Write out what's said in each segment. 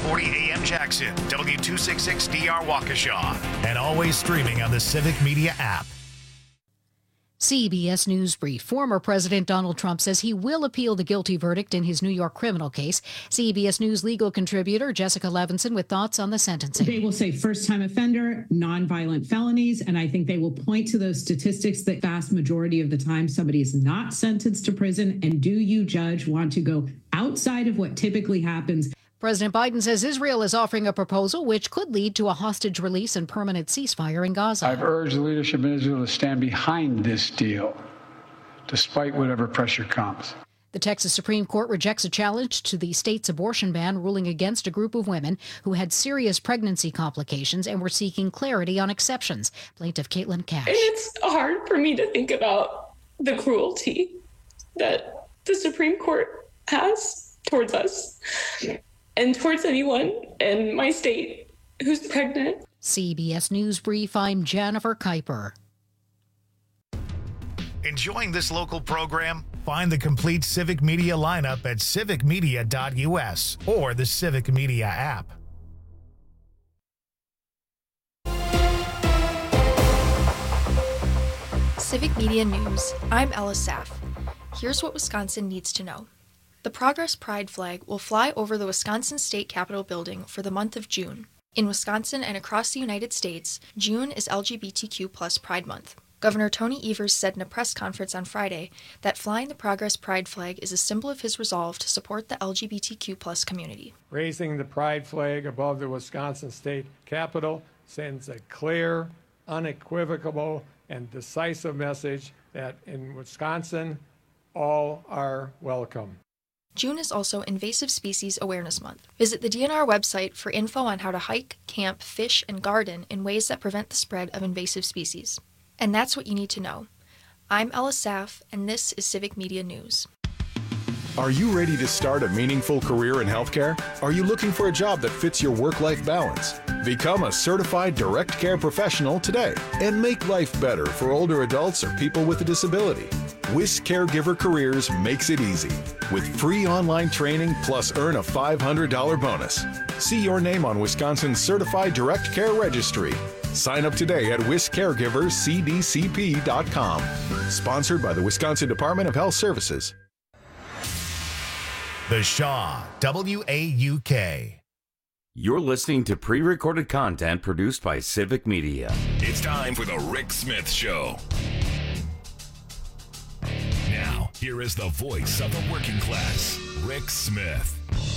1240 AM Jackson, W266DR Waukesha, and always streaming on the Civic Media app. CBS News Brief. Former President Donald Trump says he will appeal the guilty verdict in his New York criminal case. CBS News legal contributor Jessica Levinson with thoughts on the sentencing. They will say first-time offender, nonviolent felonies, and I think they will point to those statistics that vast majority of the time somebody is not sentenced to prison. And do you, judge, want to go outside of what typically happens? President Biden says Israel is offering a proposal which could lead to a hostage release and permanent ceasefire in Gaza. I've urged the leadership in Israel to stand behind this deal, despite whatever pressure comes. The Texas Supreme Court rejects a challenge to the state's abortion ban, ruling against a group of women who had serious pregnancy complications and were seeking clarity on exceptions. Plaintiff Caitlin Cash. And it's hard for me to think about the cruelty that the Supreme Court has towards us and towards anyone in my state who's pregnant. CBS News Brief, I'm Jennifer Kuiper. Enjoying this local program? Find the complete Civic Media lineup at civicmedia.us or the Civic Media app. Civic Media News. I'm Ella Saff. Here's what Wisconsin needs to know. The Progress Pride flag will fly over the Wisconsin State Capitol building for the month of June. In Wisconsin and across the United States, June is LGBTQ+ Pride Month. Governor Tony Evers said in a press conference on Friday that flying the Progress Pride flag is a symbol of his resolve to support the LGBTQ+ community. Raising the pride flag above the Wisconsin State Capitol sends a clear, unequivocal, and decisive message that in Wisconsin, all are welcome. June is also Invasive Species Awareness Month. Visit the DNR website for info on how to hike, camp, fish, and garden in ways that prevent the spread of invasive species. And that's what you need to know. I'm Ella Saff, and this is Civic Media News. Are you ready to start a meaningful career in healthcare? Are you looking for a job that fits your work-life balance? Become a certified direct care professional today and make life better for older adults or people with a disability. WIS Caregiver Careers makes it easy with free online training plus earn a $500 bonus. See your name on Wisconsin's Certified Direct Care Registry. Sign up today at wiscaregivercdcp.com. Sponsored by the Wisconsin Department of Health Services. The Shaw, WAUK. You're listening to pre-recorded content produced by Civic Media. It's time for the Rick Smith Show. Now, here is the voice of the working class, Rick Smith.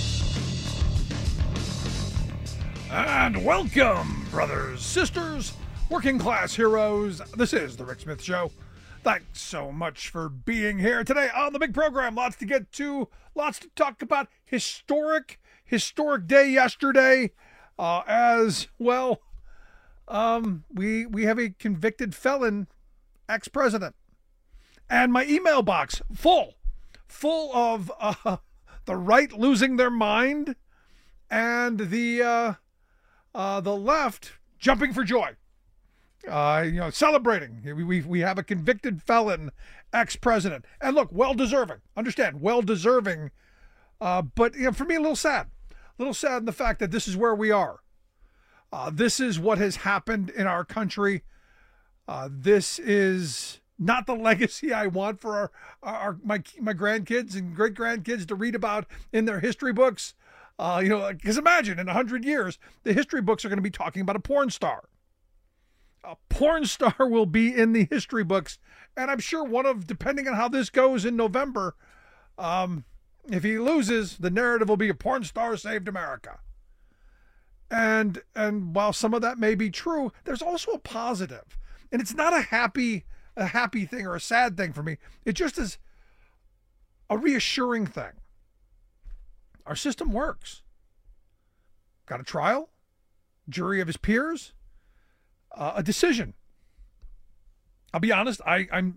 And welcome, brothers, sisters, working class heroes. This is the Rick Smith Show. Thanks so much for being here today on the big program. Lots to get to, lots to talk about. Historic day yesterday. As well, we have a convicted felon, ex-president, and my email box full of the right losing their mind and the left jumping for joy. Celebrating. We have a convicted felon, ex-president. And look, well-deserving. Understand, well-deserving. But for me, a little sad. A little sad in the fact that this is where we are. This is what has happened in our country. This is not the legacy I want for my grandkids and great-grandkids to read about in their history books. Because imagine in 100 years, the history books are going to be talking about a porn star. A porn star will be in the history books, and I'm sure depending on how this goes in November, if he loses, the narrative will be a porn star saved America. And while some of that may be true, there's also a positive, and it's not a happy thing or a sad thing for me. It just is a reassuring thing. Our system works. Got a trial, jury of his peers. A decision. I'll be honest. I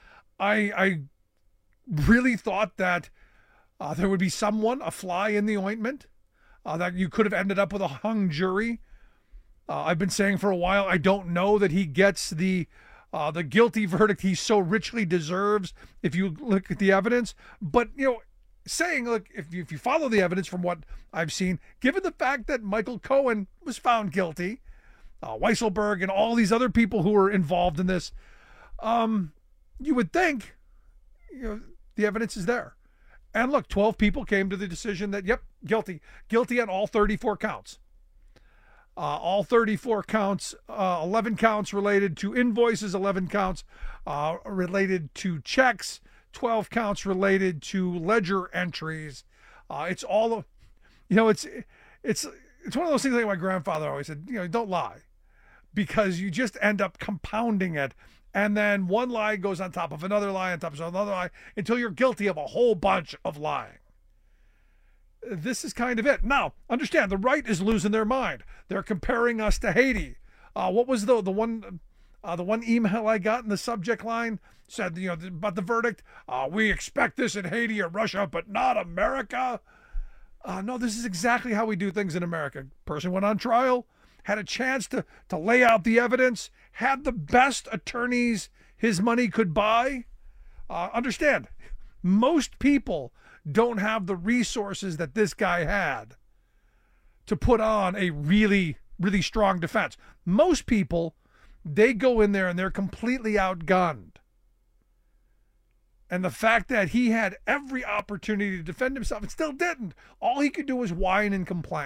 really thought that there would be a fly in the ointment, that you could have ended up with a hung jury. I've been saying for a while, I don't know that he gets the guilty verdict he so richly deserves if you look at the evidence. But saying, look, if you follow the evidence from what I've seen, given the fact that Michael Cohen was found guilty, Weisselberg and all these other people who were involved in this, you would think, the evidence is there. And look, 12 people came to the decision that, yep, guilty on all 34 counts. All 34 counts, 11 counts related to invoices, 11 counts related to checks, 12 counts related to ledger entries. It's all, it's one of those things like my grandfather always said, don't lie, because you just end up compounding it. And then one lie goes on top of another lie on top of another lie until you're guilty of a whole bunch of lying. This is kind of it. Now, understand, the right is losing their mind. They're comparing us to Haiti. What was the one email I got in the subject line said, about the verdict? We expect this in Haiti or Russia, but not America. No, this is exactly how we do things in America. Person went on trial, had a chance to lay out the evidence, had the best attorneys his money could buy. Understand, most people don't have the resources that this guy had to put on a really, really strong defense. Most people, they go in there and they're completely outgunned. And the fact that he had every opportunity to defend himself and still didn't, all he could do was whine and complain.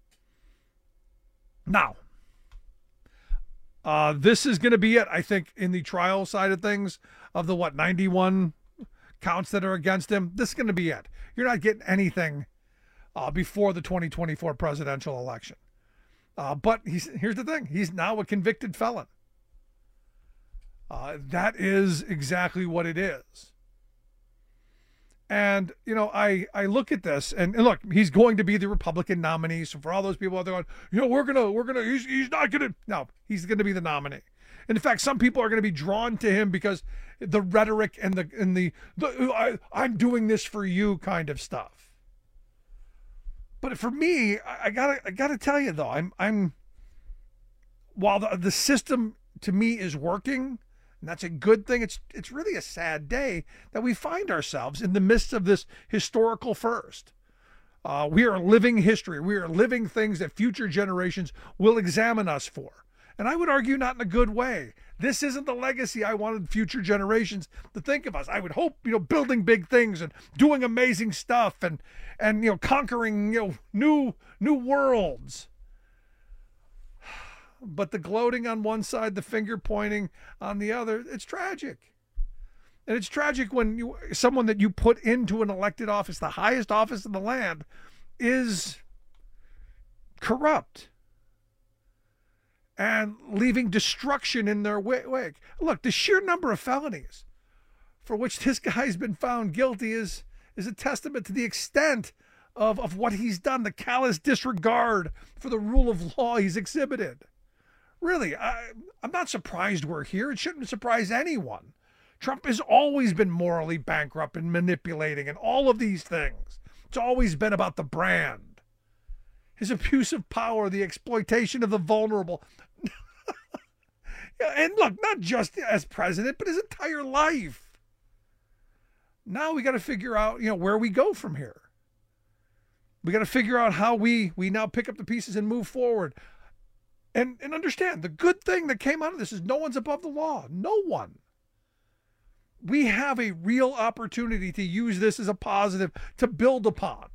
Now, this is going to be it, I think, in the trial side of things, of the 91 counts that are against him. This is going to be it. You're not getting anything before the 2024 presidential election. But here's the thing. He's now a convicted felon. That is exactly what it is. And, I look at this and look, he's going to be the Republican nominee. So for all those people out there going, he's not going to, no, he's going to be the nominee. And in fact, some people are going to be drawn to him because the rhetoric and the I'm doing this for you kind of stuff. But for me, I gotta tell you though, I'm while the system to me is working, and that's a good thing, it's really a sad day that we find ourselves in the midst of this historical first. We are living history. We are living things that future generations will examine us for. And I would argue not in a good way. This isn't the legacy I wanted future generations to think of us. I would hope, building big things and doing amazing stuff and conquering, new worlds. But the gloating on one side, the finger pointing on the other, it's tragic. And it's tragic when someone that you put into an elected office, the highest office in the land, is corrupt and leaving destruction in their wake. Look, the sheer number of felonies for which this guy's been found guilty is a testament to the extent of what he's done, the callous disregard for the rule of law he's exhibited. Really, I'm not surprised we're here. It shouldn't surprise anyone. Trump has always been morally bankrupt and manipulating and all of these things. It's always been about the brand. His abuse of power, the exploitation of the vulnerable. And look, not just as president, but his entire life. Now we got to figure out, where we go from here. We got to figure out how we now pick up the pieces and move forward. And understand, the good thing that came out of this is no one's above the law. No one. We have a real opportunity to use this as a positive to build upon.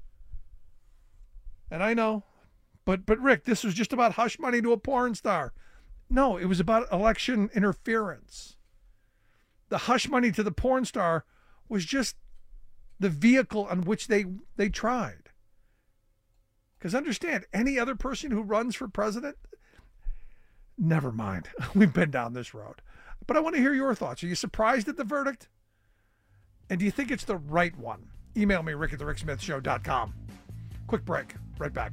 And I know, but Rick, this was just about hush money to a porn star. No, it was about election interference. The hush money to the porn star was just the vehicle on which they tried. Because understand, any other person who runs for president, never mind. We've been down this road. But I want to hear your thoughts. Are you surprised at the verdict? And do you think it's the right one? Email me, rick@thericksmithshow.com. Quick break. Right back.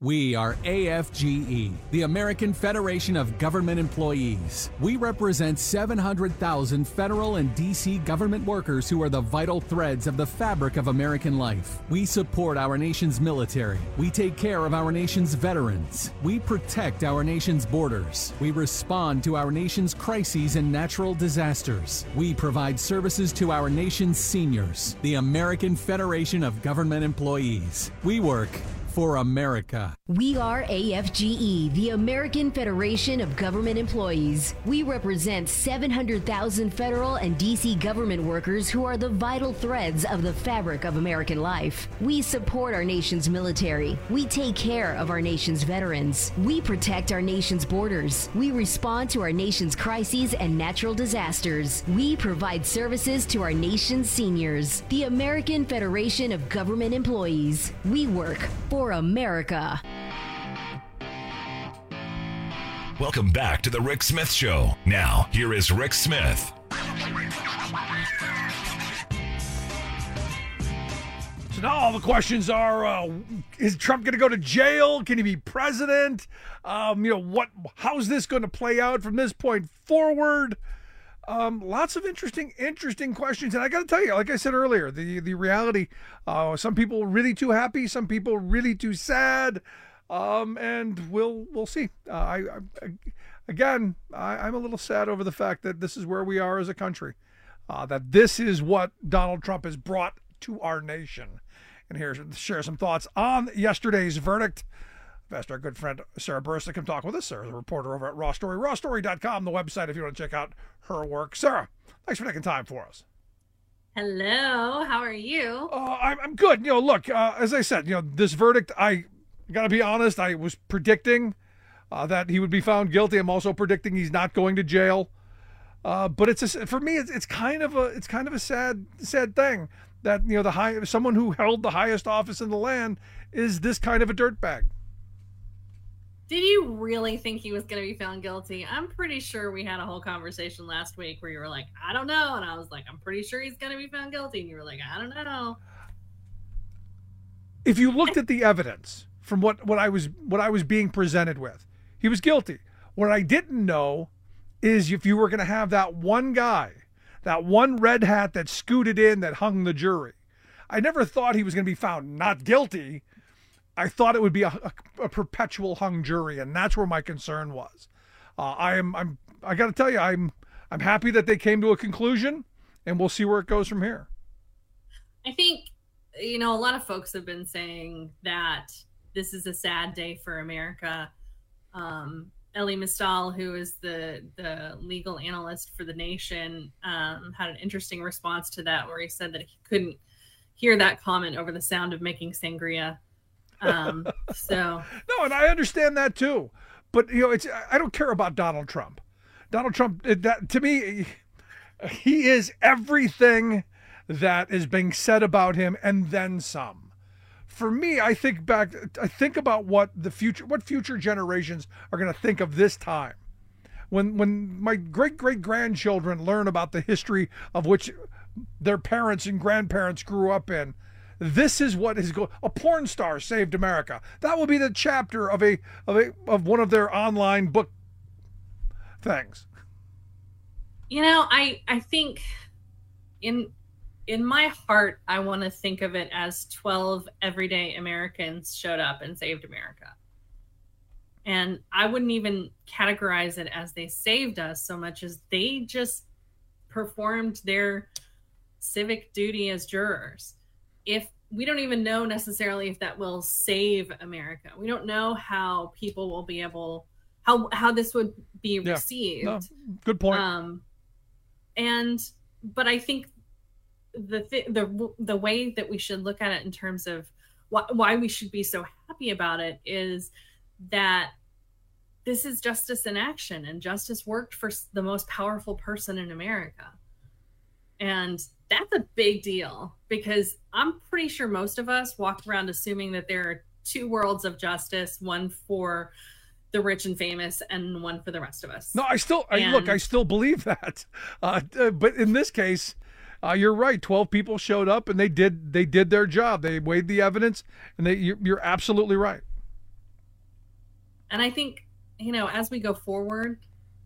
We are AFGE, the American Federation of Government Employees. We represent 700,000 federal and D.C. government workers who are the vital threads of the fabric of American life. We support our nation's military. We take care of our nation's veterans. We protect our nation's borders. We respond to our nation's crises and natural disasters. We provide services to our nation's seniors. The American Federation of Government Employees. We work for America. We are AFGE, the American Federation of Government Employees. We represent 700,000 federal and D.C. government workers who are the vital threads of the fabric of American life. We support our nation's military. We take care of our nation's veterans. We protect our nation's borders. We respond to our nation's crises and natural disasters. We provide services to our nation's seniors. The American Federation of Government Employees. We work for America. Welcome back to the Rick Smith Show. Now, here is Rick Smith. So now all the questions are, is Trump going to go to jail? Can he be president? How's this going to play out from this point forward? Lots of interesting questions. And I got to tell you, like I said earlier, the reality, some people really too happy, some people really too sad. And we'll see. I'm a little sad over the fact that this is where we are as a country, that this is what Donald Trump has brought to our nation. And here to share some thoughts on yesterday's verdict. I've asked our good friend Sarah Burris to come talk with us. Sarah's a reporter over at Raw Story, rawstory.com, the website if you want to check out her work. Sarah, thanks for taking time for us. Hello, how are you? I'm good. Look, as I said, this verdict, I got to be honest, I was predicting that he would be found guilty. I'm also predicting he's not going to jail. But for me, it's kind of a sad thing that someone who held the highest office in the land is this kind of a dirtbag. Did you really think he was going to be found guilty? I'm pretty sure we had a whole conversation last week where you were like, I don't know. And I was like, I'm pretty sure he's going to be found guilty. And you were like, I don't know. If you looked at the evidence from what I was being presented with, he was guilty. What I didn't know is if you were going to have that one guy, that one red hat that scooted in that hung the jury. I never thought he was going to be found not guilty. I thought it would be a perpetual hung jury, and that's where my concern was. I got to tell you, I'm happy that they came to a conclusion, and we'll see where it goes from here. I think, a lot of folks have been saying that this is a sad day for America. Elie Mystal, who is the legal analyst for The Nation, had an interesting response to that, where he said that he couldn't hear that comment over the sound of making sangria. No, and I understand that too, but I don't care about Donald Trump. Donald Trump, that to me, he is everything that is being said about him and then some. For me, I think about what future generations are going to think of this time. When my great-great-grandchildren learn about the history of which their parents and grandparents grew up in, this is what is going. A porn star saved America. That will be the chapter of one of their online book things. I think in my heart, I want to think of it as 12 everyday Americans showed up and saved America. And I wouldn't even categorize it as they saved us so much as they just performed their civic duty as jurors. If we don't even know necessarily if that will save America. We don't know how people will be able, how this would be received. No, good point. But I think the way that we should look at it in terms of why we should be so happy about it is that this is justice in action, and justice worked for the most powerful person in America. And that's a big deal, because I'm pretty sure most of us walk around assuming that there are two worlds of justice, one for the rich and famous and one for the rest of us. No, I still believe that. But in this case, you're right. 12 people showed up and they did their job. They weighed the evidence, and you're absolutely right. And I think, as we go forward,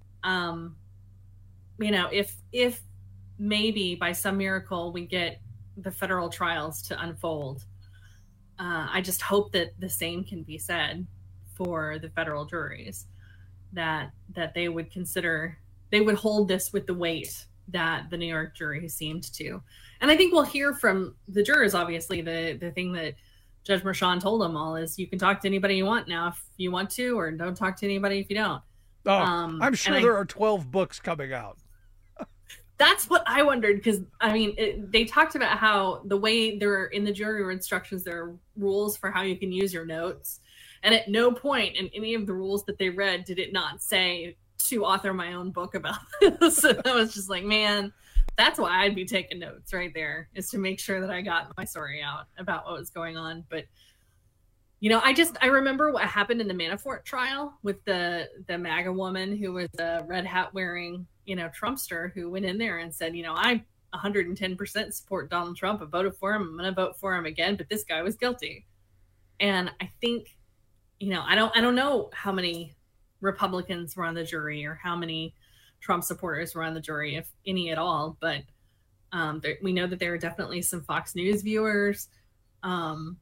if maybe by some miracle we get the federal trials to unfold, I just hope that the same can be said for the federal juries, that they would hold this with the weight that the New York jury seemed to. And I think we'll hear from the jurors, obviously. The thing that Judge Merchan told them all is, you can talk to anybody you want now if you want to, or don't talk to anybody if you don't. Oh, I'm sure there are 12 books coming out. That's what I wondered, because, they talked about how the way they're in the jury instructions, there are rules for how you can use your notes. And at no point in any of the rules that they read did it not say to author my own book about this. So I was just like, man, that's why I'd be taking notes right there, is to make sure that I got my story out about what was going on. But, I remember what happened in the Manafort trial with the MAGA woman who was a red hat wearing, Trumpster, who went in there and said, I 110% support Donald Trump. I voted for him. I'm going to vote for him again, but this guy was guilty. And I think, I don't know how many Republicans were on the jury or how many Trump supporters were on the jury, if any at all. But we know that there are definitely some Fox News viewers. And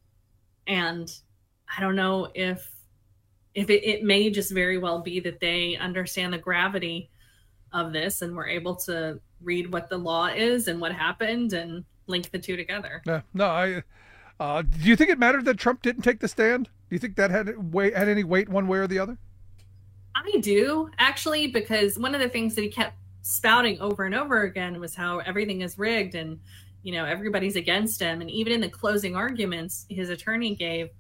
I don't know if it may just very well be that they understand the gravity of this and were able to read what the law is and what happened and link the two together. No, do you think it mattered that Trump didn't take the stand? Do you think that had any weight one way or the other? I do, actually, because one of the things that he kept spouting over and over again was how everything is rigged and, everybody's against him. And even in the closing arguments his attorney gave,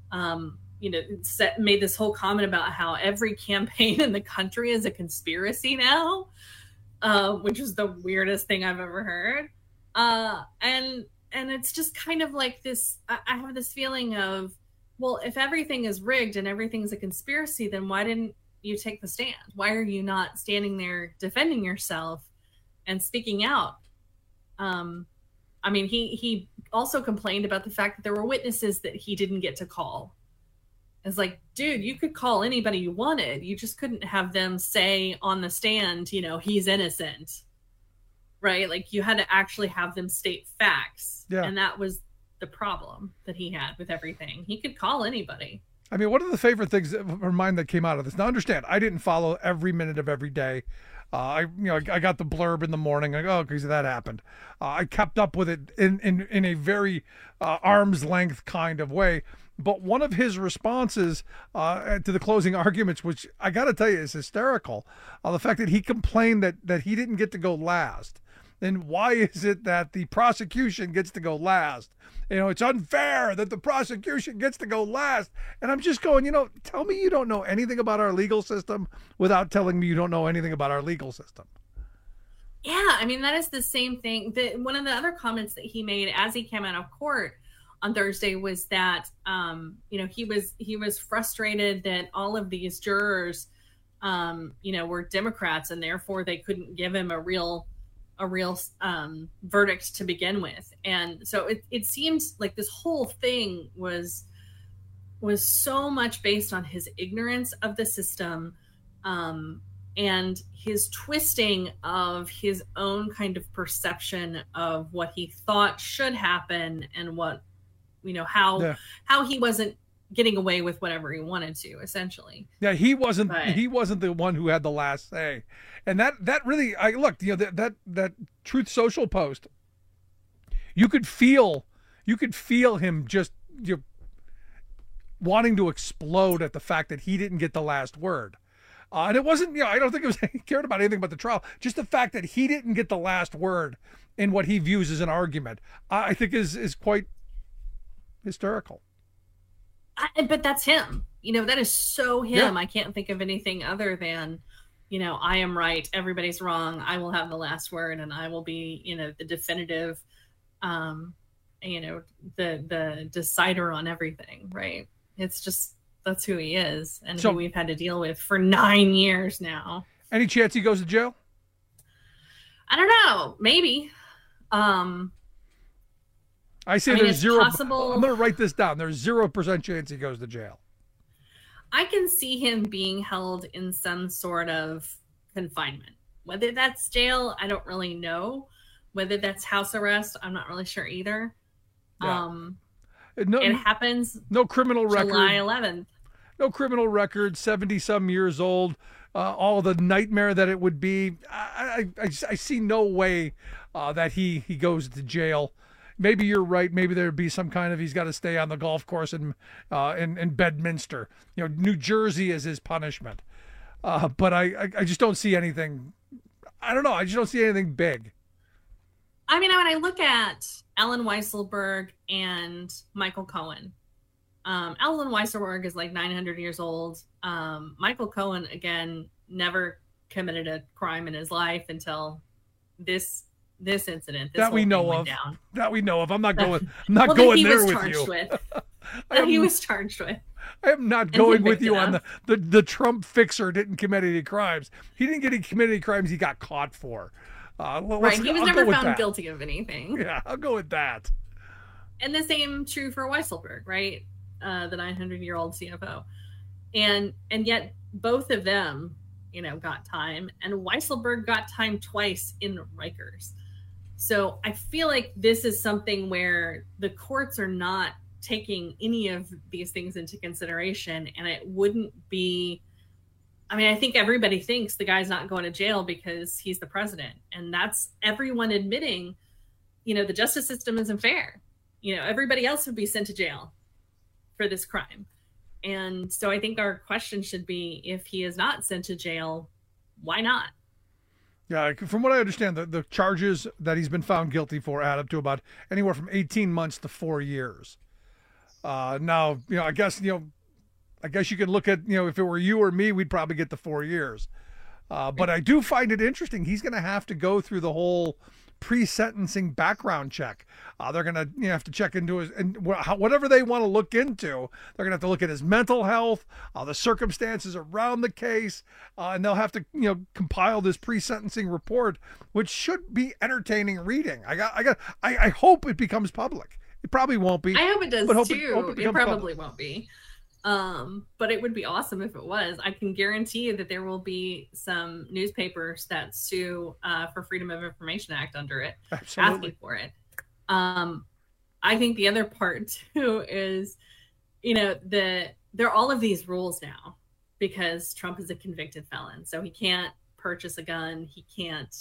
made this whole comment about how every campaign in the country is a conspiracy now, which is the weirdest thing I've ever heard. And it's just kind of like this, I have this feeling of, well, if everything is rigged and everything's a conspiracy, then why didn't you take the stand? Why are you not standing there defending yourself and speaking out? He also complained about the fact that there were witnesses that he didn't get to call. It's like, dude, you could call anybody you wanted. You just couldn't have them say on the stand, he's innocent, right? Like, you had to actually have them state facts. Yeah. And that was the problem that he had with everything. He could call anybody. One of the favorite things of mine that came out of this, now understand, I didn't follow every minute of every day. I got the blurb in the morning. Like, oh, because that happened. I kept up with it in a very arm's length kind of way. But one of his responses to the closing arguments, which I got to tell you is hysterical, the fact that he complained that he didn't get to go last. Then why is it that the prosecution gets to go last? It's unfair that the prosecution gets to go last. And I'm just going, tell me you don't know anything about our legal system without telling me you don't know anything about our legal system. Yeah, that is the same thing. One of the other comments that he made as he came out of court on Thursday was that, he was frustrated that all of these jurors, were Democrats, and therefore they couldn't give him a real verdict to begin with. And so it seems like this whole thing was so much based on his ignorance of the system, and his twisting of his own kind of perception of what he thought should happen and what, how he wasn't getting away with whatever he wanted to, essentially. Yeah, he wasn't the one who had the last say. And that really, I looked, that Truth Social post, you could feel him just wanting to explode at the fact that he didn't get the last word. And it wasn't, I don't think it was he cared about anything but the trial. Just the fact that he didn't get the last word in what he views as an argument, I think is quite hysterical. But that's him. That is so him. Yeah. I can't think of anything other than, I am right, everybody's wrong, I will have the last word, and I will be, the definitive, the decider on everything, right? It's just, that's who he is, and who we've had to deal with for 9 years now. Any chance he goes to jail? I don't know. Maybe. I say there's zero. Possible. I'm going to write this down. There's 0% chance he goes to jail. I can see him being held in some sort of confinement. Whether that's jail, I don't really know. Whether that's house arrest, I'm not really sure either. Yeah. No, it happens. No criminal record. July 11th. No criminal record. 70-some years old. All the nightmare that it would be. I see no way that he goes to jail. Maybe you're right. Maybe there'd be some kind of he's got to stay on the golf course in Bedminster. New Jersey is his punishment. But I just don't see anything. I don't know. I just don't see anything big. I mean, when I look at Allen Weisselberg and Michael Cohen, Allen Weisselberg is like 900 years old. Michael Cohen, again, never committed a crime in his life until this incident. That we know of. Down. That we know of. I'm not going. I'm not going there with you. That he was charged with. I am not going with you on the Trump fixer didn't commit any crimes. He didn't commit any crimes he got caught for. Right. He was never found guilty of anything. Yeah, I'll go with that. And the same true for Weisselberg, right? The 900-year-old CFO. And yet both of them, got time. And Weisselberg got time twice in Rikers. So I feel like this is something where the courts are not taking any of these things into consideration, and it wouldn't be, I think everybody thinks the guy's not going to jail because he's the president, and that's everyone admitting, the justice system isn't fair. Everybody else would be sent to jail for this crime. And so I think our question should be, if he is not sent to jail, why not? Yeah, from what I understand, the charges that he's been found guilty for add up to about anywhere from 18 months to 4 years. Now, I guess you can look at, if it were you or me, we'd probably get the 4 years. But I do find it interesting. He's going to have to go through the whole pre-sentencing background check. They're going to have to check into his, and whatever they want to look into, they're going to have to look at his mental health, the circumstances around the case, and they'll have to, compile this pre-sentencing report, which should be entertaining reading. I hope it becomes public. It probably won't be. I hope it does too. It probably public. Won't be. But it would be awesome if it was. I can guarantee you that there will be some newspapers that sue for Freedom of Information Act under it, asking for it. I think the other part too is, there are all of these rules now because Trump is a convicted felon, so he can't purchase a gun. He can't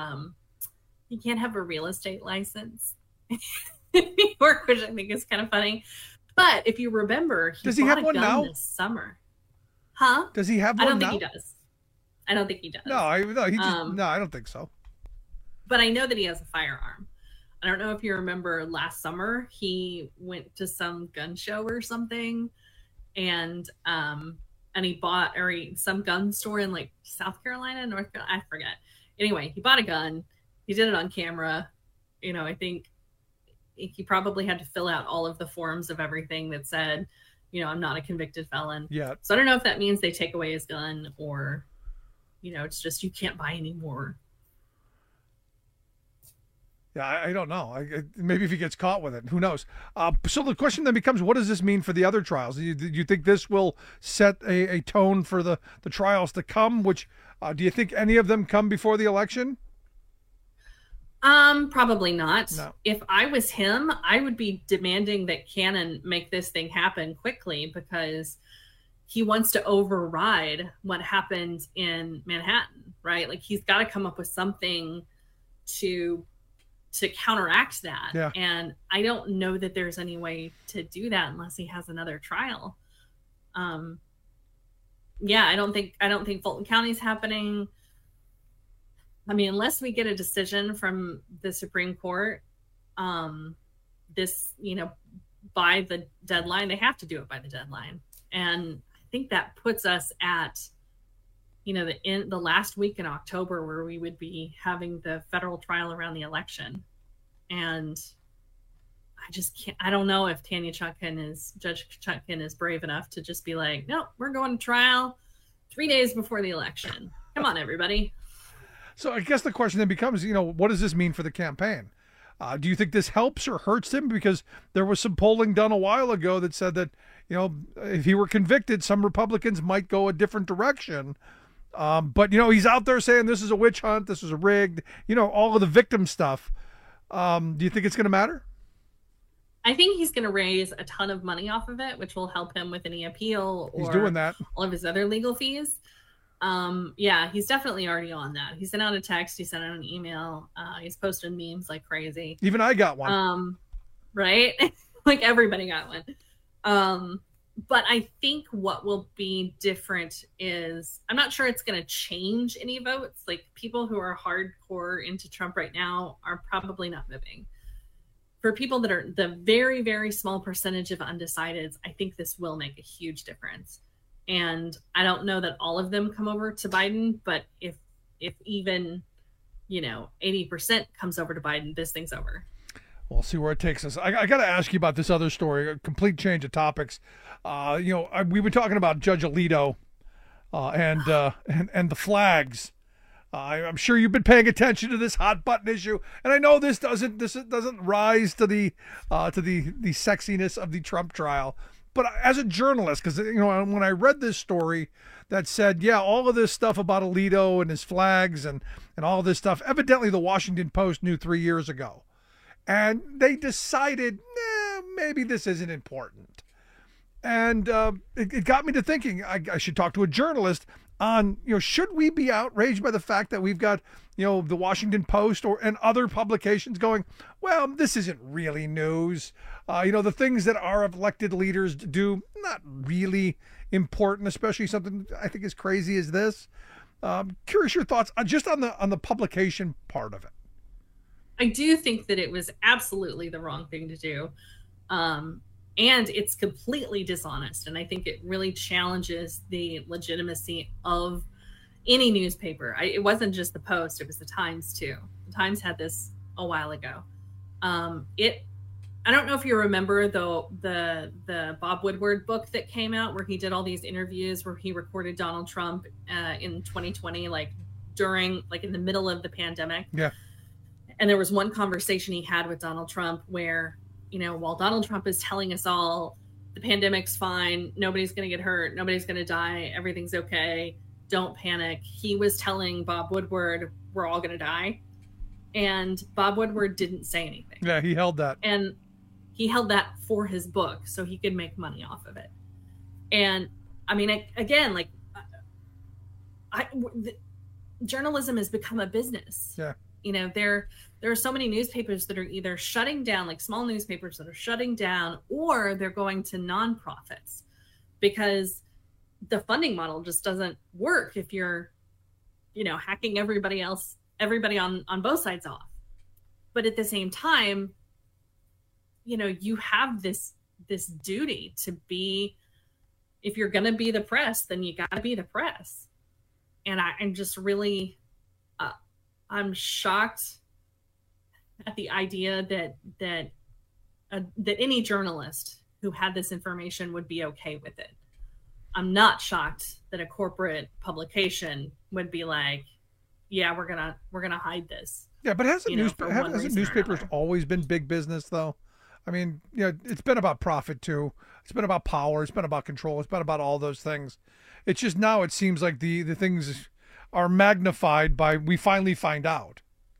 have a real estate license in New York, which I think is kind of funny. But if you remember, does he have one now this summer? Huh? Does he have one now? I don't think he does. No, I don't think so. But I know that he has a firearm. I don't know if you remember last summer, he went to some gun show or something, and he bought some gun store in like South Carolina, North Carolina, I forget. Anyway, he bought a gun. He did it on camera. I think he probably had to fill out all of the forms of everything that said, I'm not a convicted felon. Yeah. So I don't know if that means they take away his gun or, it's just you can't buy anymore. Yeah, I don't know. Maybe if he gets caught with it, who knows? So the question then becomes, what does this mean for the other trials? Do you think this will set a tone for the trials to come? Which do you think any of them come before the election? Probably not. No. If I was him, I would be demanding that Cannon make this thing happen quickly because he wants to override what happened in Manhattan, right? Like he's got to come up with something to counteract that. Yeah. And I don't know that there's any way to do that unless he has another trial. Yeah, I don't think Fulton County's happening. Unless we get a decision from the Supreme Court, this, by the deadline, they have to do it by the deadline. And I think that puts us at, the last week in October where we would be having the federal trial around the election. And I just can't, I don't know if Judge Chutkan is brave enough to just be like, no, we're going to trial 3 days before the election. Come on, everybody. So I guess the question then becomes, what does this mean for the campaign? Do you think this helps or hurts him? Because there was some polling done a while ago that said that, if he were convicted, some Republicans might go a different direction. But, he's out there saying this is a witch hunt, this is a rigged, all of the victim stuff. Do you think it's going to matter? I think he's going to raise a ton of money off of it, which will help him with any appeal or he's doing that. All of his other legal fees. Yeah, he's definitely already on that. He sent out a text. He sent out an email. He's posting memes like crazy. Even I got one. Right? Like everybody got one. But I think what will be different is I'm not sure it's going to change any votes. Like people who are hardcore into Trump right now are probably not moving. For people that are the very, very small percentage of undecideds, I think this will make a huge difference. And I don't know that all of them come over to Biden, but if even, 80% comes over to Biden, this thing's over. We'll see where it takes us. I got to ask you about this other story, a complete change of topics. We were talking about Judge Alito and the flags. I'm sure you've been paying attention to this hot button issue, and I know this doesn't rise to the sexiness of the Trump trial. But as a journalist, because when I read this story that said, all of this stuff about Alito and his flags and all this stuff, evidently the Washington Post knew 3 years ago, and they decided maybe this isn't important. And it got me to thinking I should talk to a journalist on, should we be outraged by the fact that we've got, the Washington Post and other publications going, well, this isn't really news. The things that our elected leaders do, not really important, especially something I think as crazy as this. Curious your thoughts just on the publication part of it. I do think that it was absolutely the wrong thing to do. And it's completely dishonest. And I think it really challenges the legitimacy of any newspaper. It wasn't just the Post, it was the Times too. The Times had this a while ago. I don't know if you remember the Bob Woodward book that came out where he did all these interviews where he recorded Donald Trump in 2020, in the middle of the pandemic. Yeah. And there was one conversation he had with Donald Trump where, while Donald Trump is telling us all the pandemic's fine, nobody's going to get hurt, nobody's going to die, everything's okay, don't panic. He was telling Bob Woodward, we're all going to die. And Bob Woodward didn't say anything. Yeah, he held that. And he held that for his book so he could make money off of it. And I mean, journalism has become a business. Yeah. There are so many newspapers that are either shutting down, like small newspapers that are shutting down, or they're going to nonprofits because the funding model just doesn't work if you're, hacking everybody on both sides off. But at the same time, you have this duty to be, if you're going to be the press, then you got to be the press. And I'm just really, I'm shocked at the idea that any journalist who had this information would be okay with it. I'm not shocked that a corporate publication would be like, yeah, we're gonna hide this. Yeah, but hasn't newspapers always been big business though? I mean, it's been about profit too. It's been about power. It's been about control. It's been about all those things. It's just now it seems like the things are magnified by we finally find out.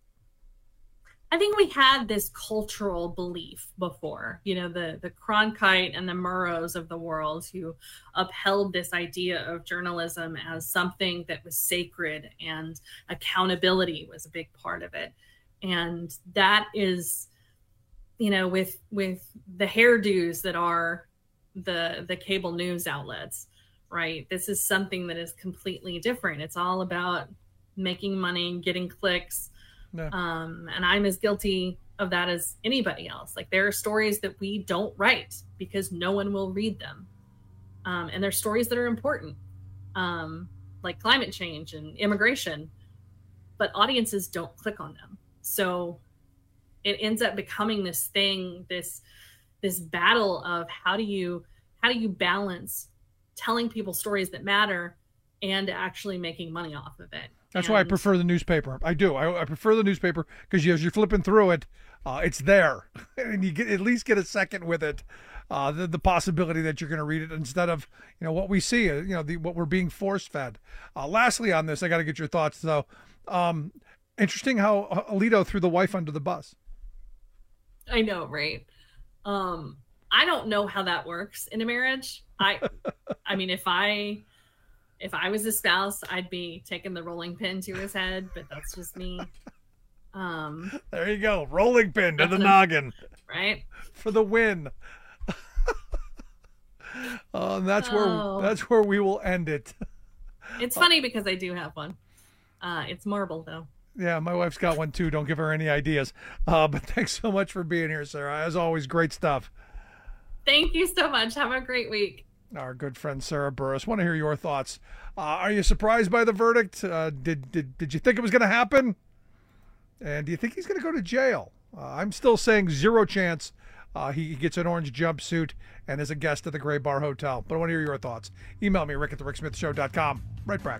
I think we had this cultural belief before, the Cronkite and the Murrows of the world who upheld this idea of journalism as something that was sacred, and accountability was a big part of it. And that is, with the hairdos that are the cable news outlets, right? This is something that is completely different. It's all about making money, getting clicks. No. And I'm as guilty of that as anybody else. Like, there are stories that we don't write because no one will read them. And there's stories that are important, like climate change and immigration, but audiences don't click on them. So it ends up becoming this thing, this battle of how do you balance telling people stories that matter and actually making money off of it. That's why I prefer the newspaper. I do. I prefer the newspaper because as you're flipping through it, it's there, and you at least get a second with it. The possibility that you're going to read it instead of what we see, what we're being force fed. Lastly, on this, I got to get your thoughts though. Interesting how Alito threw the wife under the bus. I know, right? I don't know how that works in a marriage. I mean, if I was a spouse, I'd be taking the rolling pin to his head, but that's just me. There you go, rolling pin to the noggin, right, for the win. And that's where we will end it. It's funny because I do have one. It's marble though. Yeah, my wife's got one too. Don't give her any ideas. But thanks so much for being here, Sarah. As always, great stuff. Thank you so much. Have a great week. Our good friend Sarah Burris. Want to hear your thoughts. Are you surprised by the verdict? Did you think it was going to happen? And do you think he's going to go to jail? I'm still saying 0 chance he gets an orange jumpsuit and is a guest at the Gray Bar Hotel. But I want to hear your thoughts. Email me, rick@thericksmithshow.com. Right back.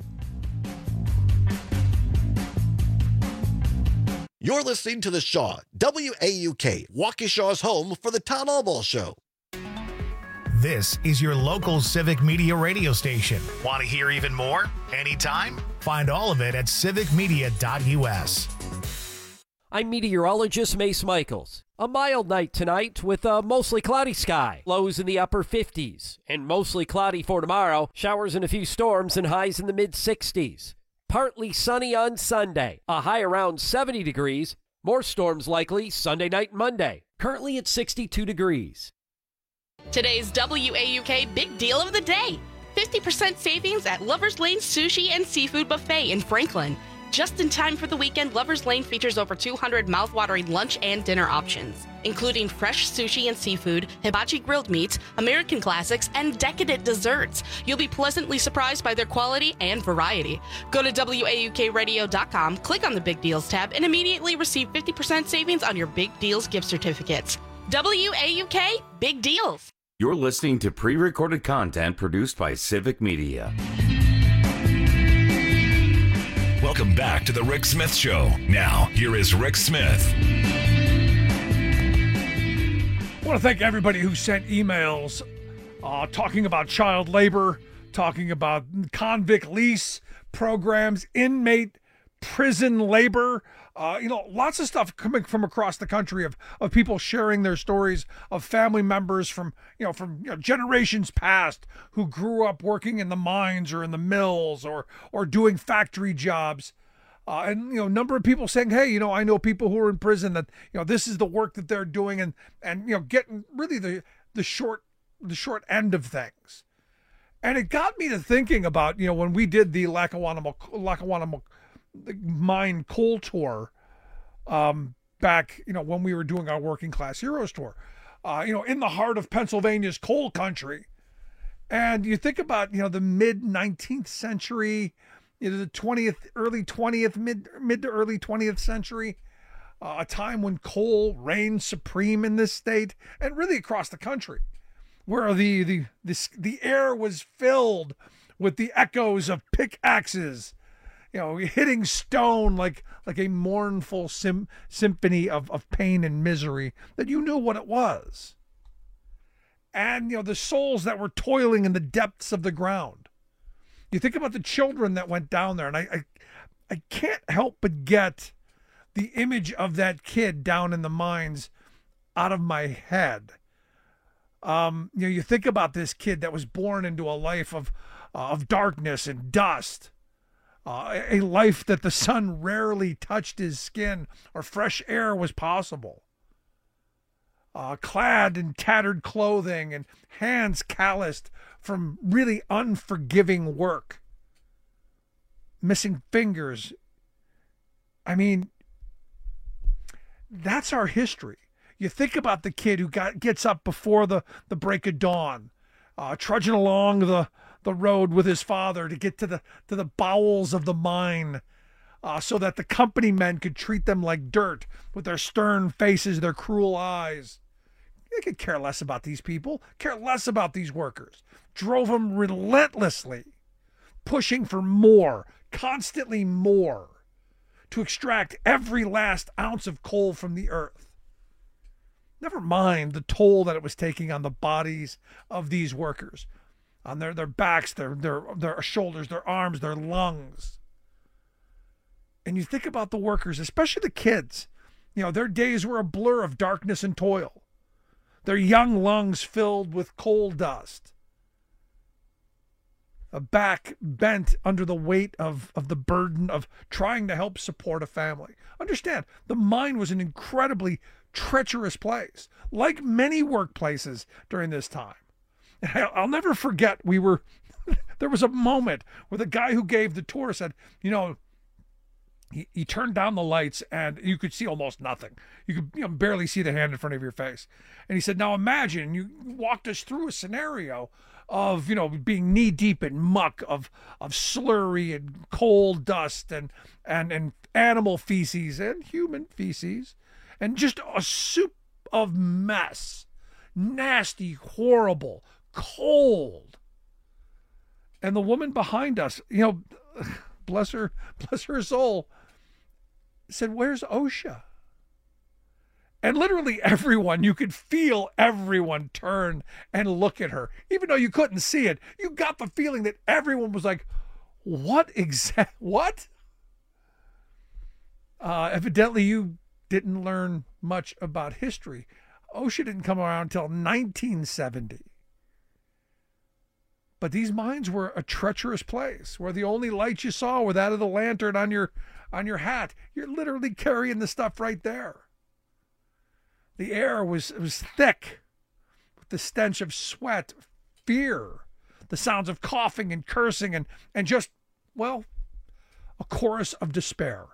You're listening to The Shaw, WAUK, Waukesha's home for the Town Hall Ball Show. This is your local Civic Media radio station. Want to hear even more? Anytime? Find all of it at civicmedia.us. I'm meteorologist Mace Michaels. A mild night tonight with a mostly cloudy sky. Lows in the upper 50s. And mostly cloudy for tomorrow. Showers and a few storms and highs in the mid-60s. Partly sunny on Sunday. A high around 70 degrees. More storms likely Sunday night and Monday. Currently at 62 degrees. Today's WAUK Big Deal of the Day. 50% savings at Lover's Lane Sushi and Seafood Buffet in Franklin. Just in time for the weekend, Lover's Lane features over 200 mouthwatering lunch and dinner options, including fresh sushi and seafood, hibachi grilled meats, American classics, and decadent desserts. You'll be pleasantly surprised by their quality and variety. Go to WAUKradio.com, click on the Big Deals tab, and immediately receive 50% savings on your Big Deals gift certificates. WAUK, Big Deals. You're listening to pre-recorded content produced by Civic Media. Welcome back to the Rick Smith Show. Now, here is Rick Smith. I want to thank everybody who sent emails talking about child labor, talking about convict lease programs, inmate prison labor. Lots of stuff coming from across the country of people sharing their stories of family members from generations past who grew up working in the mines or in the mills or doing factory jobs. And a number of people saying, hey, I know people who are in prison that, this is the work that they're doing and getting really the short end of things. And it got me to thinking about, when we did the Lackawanna mine coal tour back, when we were doing our Working Class Heroes tour, in the heart of Pennsylvania's coal country. And you think about, the mid 19th century, the 20th, early 20th, mid to early 20th century, a time when coal reigned supreme in this state and really across the country, where the air was filled with the echoes of pickaxes, hitting stone like a mournful symphony of pain and misery that you knew what it was. And, the souls that were toiling in the depths of the ground. You think about the children that went down there, and I can't help but get the image of that kid down in the mines out of my head. You think about this kid that was born into a life of darkness and dust. A life that the sun rarely touched his skin or fresh air was possible. Clad in tattered clothing and hands calloused from really unforgiving work. Missing fingers. I mean, that's our history. You think about the kid who gets up before the break of dawn, trudging along the road with his father to get to the bowels of the mine, so that the company men could treat them like dirt with their stern faces, their cruel eyes. They could care less about these people, care less about these workers. Drove them relentlessly, pushing for more, constantly more to extract every last ounce of coal from the earth. Never mind the toll that it was taking on the bodies of these workers, on their backs, their shoulders, their arms, their lungs. And you think about the workers, especially the kids. Their days were a blur of darkness and toil. Their young lungs filled with coal dust. A back bent under the weight of the burden of trying to help support a family. Understand, the mine was an incredibly treacherous place, like many workplaces during this time. And I'll never forget, there was a moment where the guy who gave the tour said, he turned down the lights and you could see almost nothing. You could barely see the hand in front of your face. And he said, now imagine you walked us through a scenario of, being knee deep in muck of slurry and coal dust and animal feces and human feces and just a soup of mess. Nasty, horrible, cold. And the woman behind us, bless her soul, said, "Where's OSHA?" And literally everyone, you could feel everyone turn and look at her. Even though you couldn't see it, you got the feeling that everyone was like, what? Evidently you didn't learn much about history. OSHA didn't come around until 1970. But these mines were a treacherous place where the only lights you saw were that of the lantern on your hat. You're literally carrying the stuff right there. The air was thick with the stench of sweat, fear, the sounds of coughing and cursing and just, a chorus of despair.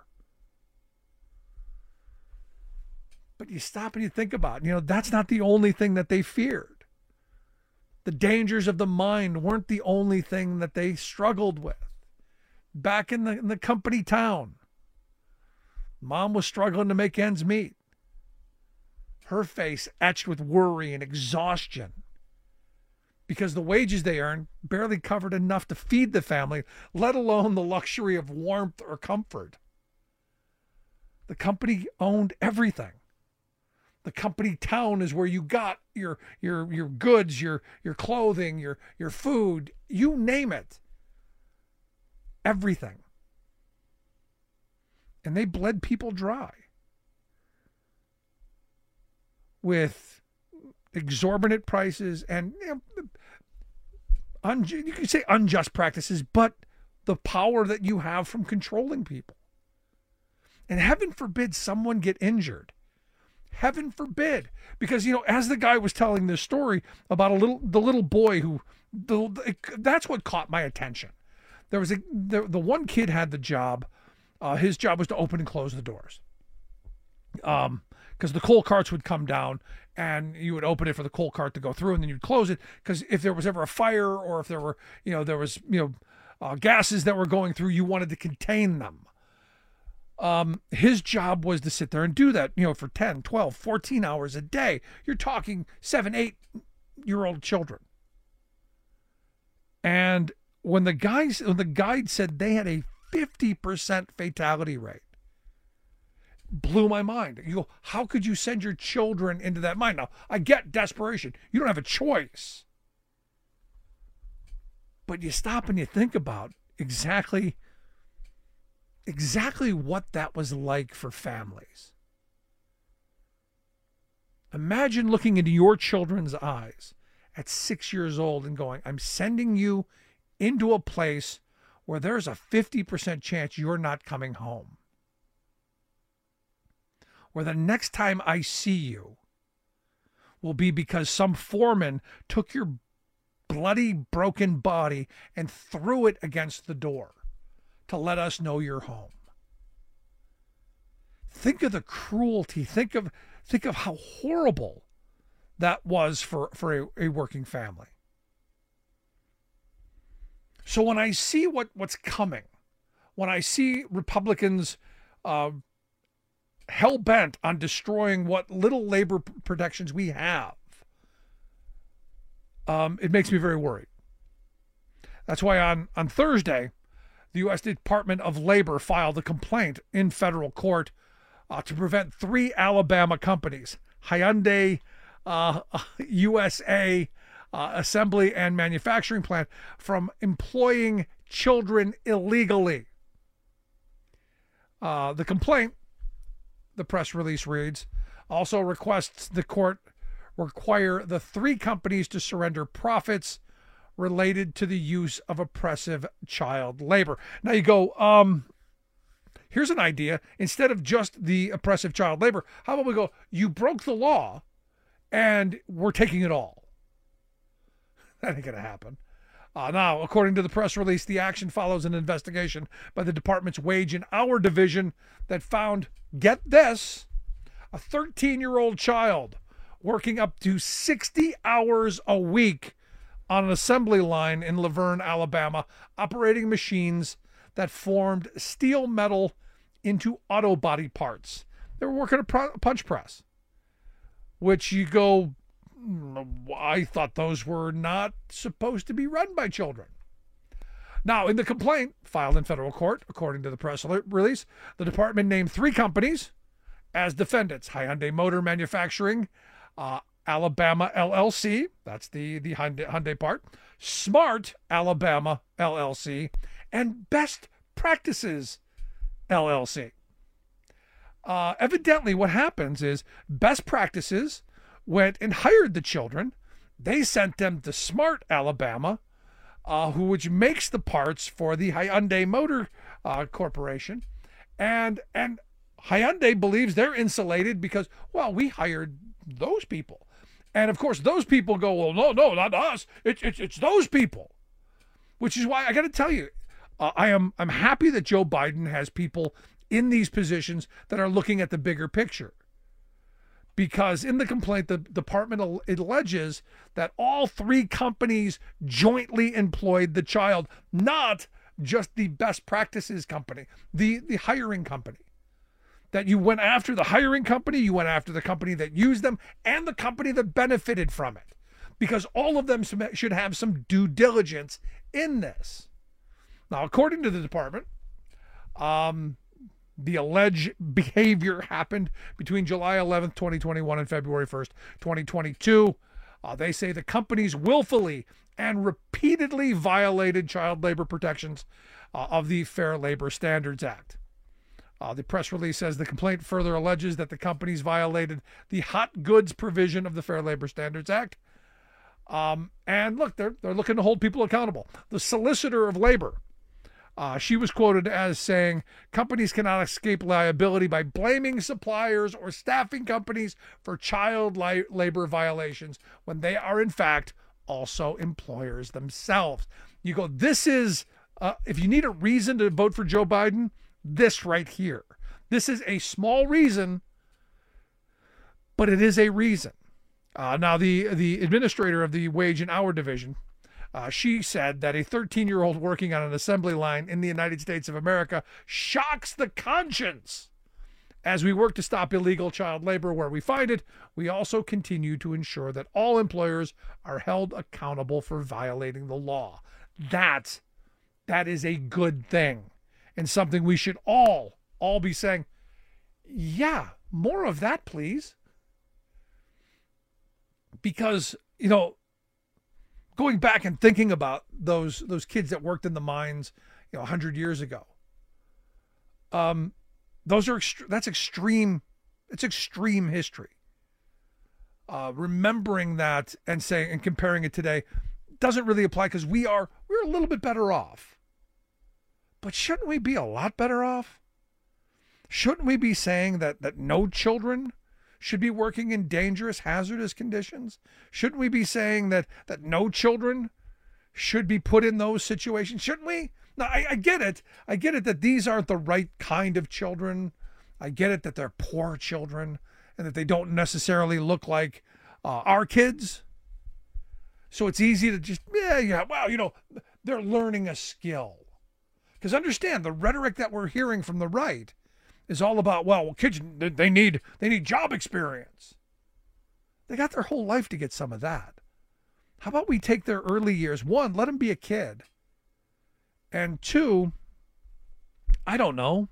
But you stop and you think about it, that's not the only thing that they feared. The dangers of the mine weren't the only thing that they struggled with. Back in the company town, Mom was struggling to make ends meet. Her face etched with worry and exhaustion because the wages they earned barely covered enough to feed the family, let alone the luxury of warmth or comfort. The company owned everything. The company town is where you got your goods, your clothing, your food, you name it. Everything. And they bled people dry with exorbitant prices and you can say unjust practices, but the power that you have from controlling people. And heaven forbid someone get injured. Heaven forbid. Because, as the guy was telling this story about the little boy that's what caught my attention. There was the one kid had the job. His job was to open and close the doors. Because the coal carts would come down and you would open it for the coal cart to go through and then you'd close it. Because if there was ever a fire or if there were, gases that were going through, you wanted to contain them. His job was to sit there and do that, for 10, 12, 14 hours a day. You're talking 7, 8-year-old children. And when the guide said they had a 50% fatality rate, blew my mind. You go, how could you send your children into that mine? Now, I get desperation. You don't have a choice. But you stop and you think about exactly what that was like for families. Imagine looking into your children's eyes at 6 years old and going, I'm sending you into a place where there's a 50% chance you're not coming home. Where the next time I see you will be because some foreman took your bloody, broken body and threw it against the door to let us know you're home. Think of the cruelty. Think of how horrible that was for a working family. So when I see what's coming, when I see Republicans hell-bent on destroying what little labor protections we have, it makes me very worried. That's why on Thursday, The U.S. Department of Labor filed a complaint in federal court to prevent 3 Alabama companies, Hyundai, USA, assembly and manufacturing plant, from employing children illegally. The complaint, the press release reads, also requests the court require the 3 companies to surrender profits related to the use of oppressive child labor. Now you go, here's an idea. Instead of just the oppressive child labor, how about we go, you broke the law and we're taking it all. That ain't going to happen. Now, according to the press release, the action follows an investigation by the department's Wage and Hour Division that found, get this, a 13-year-old child working up to 60 hours a week on an assembly line in Laverne, Alabama, operating machines that formed steel metal into auto body parts. They were working a punch press, which you go, I thought those were not supposed to be run by children. Now, in the complaint filed in federal court, according to the press release, the department named 3 companies as defendants: Hyundai Motor Manufacturing, Alabama LLC, that's the Hyundai part, Smart Alabama LLC, and Best Practices LLC. Evidently, what happens is Best Practices went and hired the children. They sent them to Smart Alabama, which makes the parts for the Hyundai Motor Corporation, and Hyundai believes they're insulated because, well, we hired those people. And of course, those people go, well, no, not us. It's those people. Which is why I got to tell you, I'm happy that Joe Biden has people in these positions that are looking at the bigger picture. Because in the complaint, the department alleges that all 3 companies jointly employed the child, not just the Best Practices company, the hiring company. That you went after the hiring company, you went after the company that used them, and the company that benefited from it. Because all of them should have some due diligence in this. Now, according to the department, the alleged behavior happened between July 11th, 2021 and February 1st, 2022. They say the companies willfully and repeatedly violated child labor protections of the Fair Labor Standards Act. The press release says the complaint further alleges that the companies violated the hot goods provision of the Fair Labor Standards Act. And look, they're looking to hold people accountable. The Solicitor of Labor, she was quoted as saying, companies cannot escape liability by blaming suppliers or staffing companies for child labor violations when they are in fact also employers themselves. You go, this is, if you need a reason to vote for Joe Biden, this right here. This is a small reason, but it is a reason. Now, the administrator of the Wage and Hour Division, she said that a 13-year-old working on an assembly line in the United States of America shocks the conscience. As we work to stop illegal child labor where we find it, we also continue to ensure that all employers are held accountable for violating the law. That is a good thing. And something we should all be saying, yeah, more of that, please. Because, you know, going back and thinking about those kids that worked in the mines, 100 years ago, that's extreme. It's extreme history. Remembering that and saying and comparing it today doesn't really apply because we're a little bit better off. But shouldn't we be a lot better off? Shouldn't we be saying that no children should be working in dangerous, hazardous conditions? Shouldn't we be saying that no children should be put in those situations? Shouldn't we? Now, I get it. I get it that these aren't the right kind of children. I get it that they're poor children and that they don't necessarily look like our kids. So it's easy to just, well, they're learning a skill. Because understand, the rhetoric that we're hearing from the right is all about, well, kids, they need job experience. They got their whole life to get some of that. How about we take their early years? 1, let them be a kid. And 2, I don't know,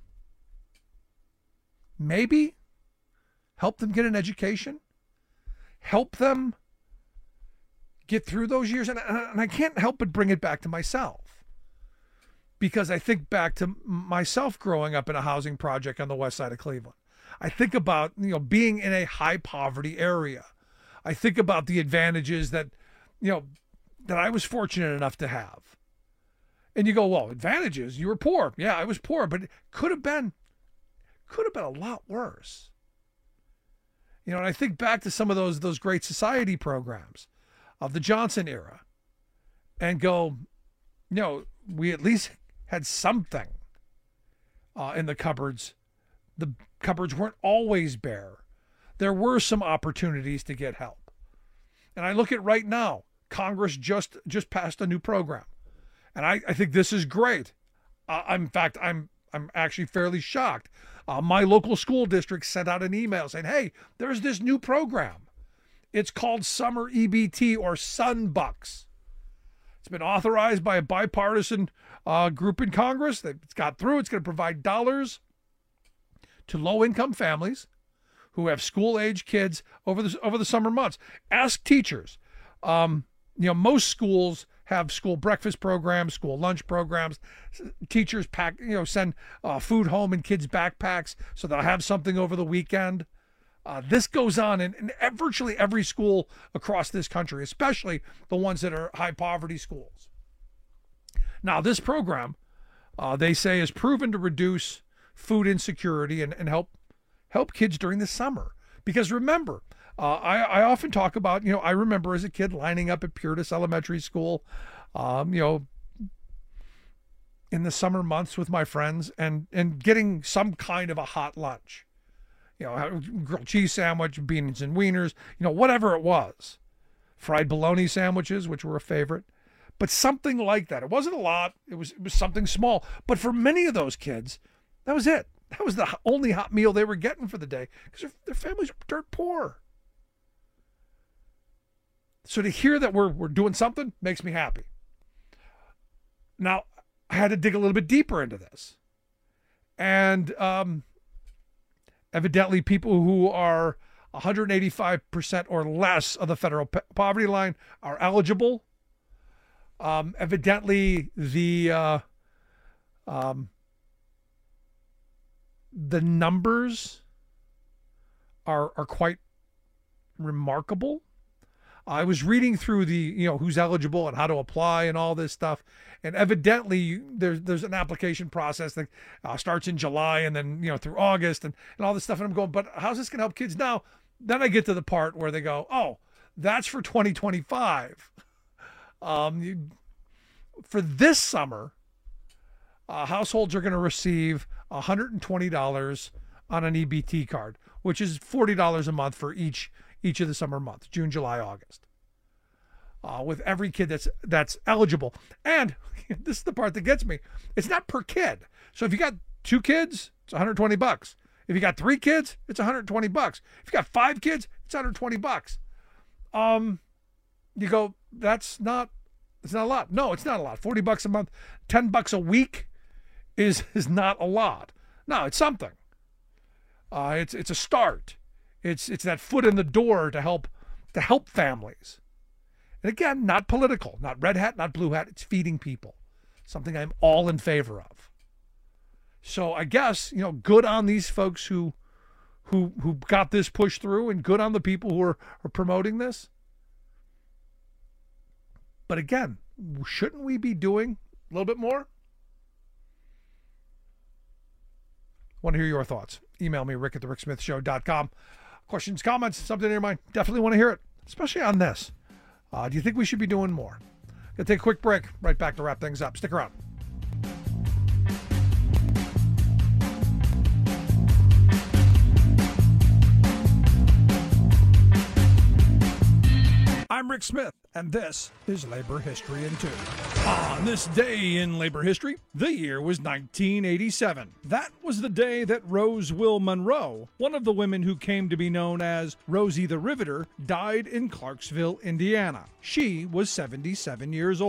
maybe help them get an education, help them get through those years. And I can't help but bring it back to myself, because I think back to myself growing up in a housing project on the west side of Cleveland. I think about, being in a high poverty area. I think about the advantages that I was fortunate enough to have. And you go, well, advantages, you were poor. Yeah, I was poor, but it could have been a lot worse. And I think back to some of those great society programs of the Johnson era and go, we at least had something in the cupboards. The cupboards weren't always bare. There were some opportunities to get help. And I look at right now, Congress just passed a new program. And I think this is great. In fact, I'm actually fairly shocked. My local school district sent out an email saying, hey, there's this new program. It's called Summer EBT, or Sunbucks. It's been authorized by a bipartisan group in Congress. It's got through. It's going to provide dollars to low-income families who have school-age kids over the summer months. Ask teachers. Most schools have school breakfast programs, school lunch programs. Teachers send food home in kids' backpacks so they'll have something over the weekend. This goes on in virtually every school across this country, especially the ones that are high poverty schools. Now, this program, they say, is proven to reduce food insecurity and help kids during the summer. Because remember, I often talk about, I remember as a kid lining up at Purtis Elementary School, in the summer months with my friends and getting some kind of a hot lunch. Grilled cheese sandwich, beans and wieners, whatever it was. Fried bologna sandwiches, which were a favorite. But something like that. It wasn't a lot. It was something small. But for many of those kids, that was it. That was the only hot meal they were getting for the day, because their families were dirt poor. So to hear that we're doing something makes me happy. Now, I had to dig a little bit deeper into this. And evidently people who are 185% or less of the federal poverty line are eligible. Evidently the numbers are quite remarkable. I was reading through the, who's eligible and how to apply and all this stuff. And evidently there's an application process that starts in July and then, through August and all this stuff. And I'm going, but how's this going to help kids now? Then I get to the part where they go, oh, that's for 2025. For this summer, households are going to receive $120 on an EBT card, which is $40 a month for each of the summer months, June, July, August, with every kid that's eligible. And this is the part that gets me. It's not per kid. So if you got 2 kids, it's $120. If you got 3 kids, it's $120. If you got 5 kids, it's $120. You go, it's not a lot. No, it's not a lot. $40 a month, $10 a week is not a lot. No, it's something. It's a start. It's that foot in the door to help families. And again, not political, not red hat, not blue hat. It's feeding people, something I'm all in favor of. So I guess, good on these folks who got this pushed through, and good on the people who are promoting this. But again, shouldn't we be doing a little bit more? Want to hear your thoughts? Email me, rick@thericksmithshow.com. Questions, comments, something in your mind. Definitely want to hear it, especially on this. Do you think we should be doing more? Gonna take a quick break. Right back to wrap things up. Stick around. I'm Rick Smith, and this is Labor History in 2. On this day in labor history, the year was 1987. That was the day that Rose Will Monroe, one of the women who came to be known as Rosie the Riveter, died in Clarksville, Indiana. She was 77 years old.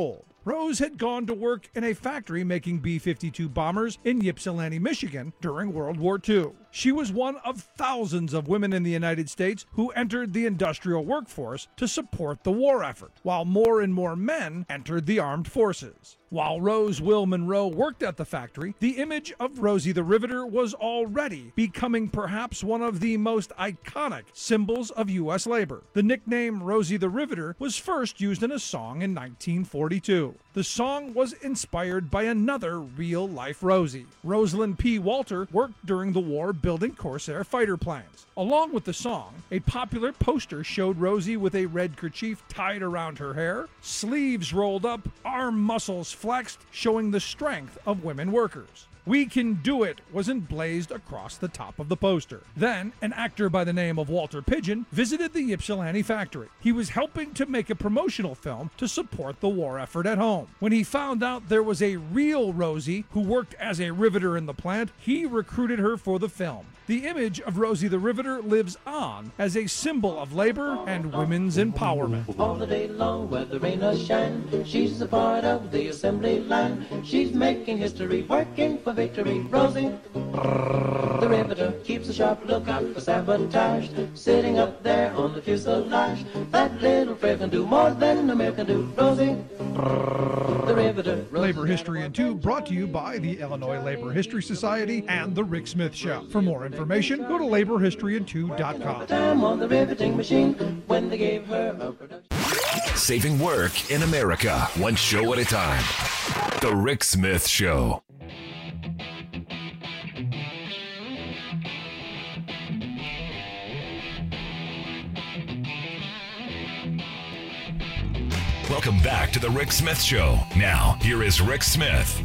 Rose had gone to work in a factory making B-52 bombers in Ypsilanti, Michigan during World War II. She was one of thousands of women in the United States who entered the industrial workforce to support the war effort, while more and more men entered the armed forces. While Rose Will Monroe worked at the factory, the image of Rosie the Riveter was already becoming perhaps one of the most iconic symbols of U.S. labor. The nickname Rosie the Riveter was first used in a song in 1942. The song was inspired by another real-life Rosie. Rosalind P. Walter worked during the war building Corsair fighter planes. Along with the song, a popular poster showed Rosie with a red kerchief tied around her hair, sleeves rolled up, arm muscles flexed, showing the strength of women workers. "We Can Do It" was emblazoned across the top of the poster. Then, an actor by the name of Walter Pidgeon visited the Ypsilanti factory. He was helping to make a promotional film to support the war effort at home. When he found out there was a real Rosie who worked as a riveter in the plant, he recruited her for the film. The image of Rosie the Riveter lives on as a symbol of labor and women's empowerment. All the day long, where the rain or shine, she's a part of the assembly line. She's making history, working for victory. Rosie, the Riveter, keeps a sharp lookout for sabotage. Sitting up there on the fuselage, that little friend can do more than a man can do. Rosie, the Riveter. Labor History in 2 brought to you by the Illinois Labor History Society and The Rick Smith Show. For more information, go to laborhistoryin2.com. Time on the riveting machine when they gave her a production. Saving work in America, one show at a time. The Rick Smith Show. Welcome back to The Rick Smith Show. Now, here is Rick Smith.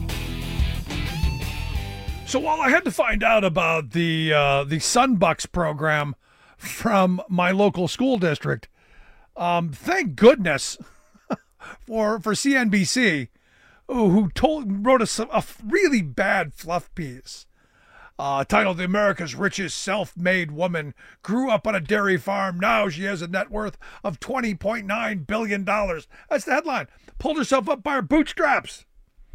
So while I had to find out about the Sunbucks program from my local school district, thank goodness for CNBC, who wrote a really bad fluff piece titled "America's Richest Self-Made Woman Grew Up on a Dairy Farm. Now she has a net worth of $20.9 billion." That's the headline. Pulled herself up by her bootstraps.